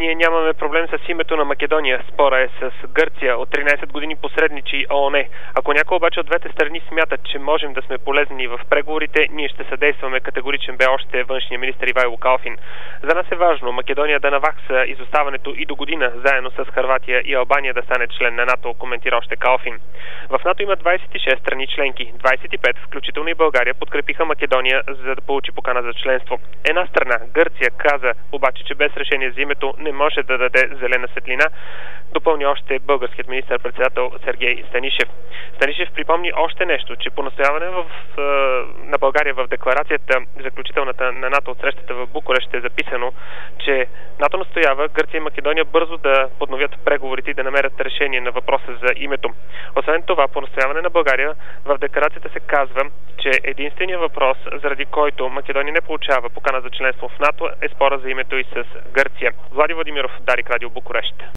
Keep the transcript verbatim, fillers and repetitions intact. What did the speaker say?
ние нямаме проблем с името на Македония. Спора е с Гърция. От тринайсет години посредничи ООН. Ако някой обаче от двете страни смятат, че можем да сме полезни в преговорите, ние ще съдействаме. Категоричен бе още външния министър Ивайло Калфин. За нас е важно Македония да навакса изоставането и до година, заедно с Хърватия и Албания да стане член на НАТО, коментира още Калфин. В НАТО има двайсет и шест страни членки. двайсет и пет, включително и България, подкрепиха Македония, за да получи покана за членство. Една страна, Гърция, каза обаче, че без решение за името не може да даде зелена светлина, допълни още българският министър-председател Сергей Станишев. Станишев припомни още нещо, че по настояване в, на България в декларацията, заключителната на НАТО от срещата в Букурещ, е записано, че НАТО настоява Гърция и Македония бързо да подновят преговорите и да намерят решение на въпроса за името. Освен това, по настояване на България в декларацията се казва, че единственият въпрос, заради който Македония не получава покана за членство в НАТО, е спора за името и с Гърция. Влади Владимиров, Дарик Радио, Букурещ.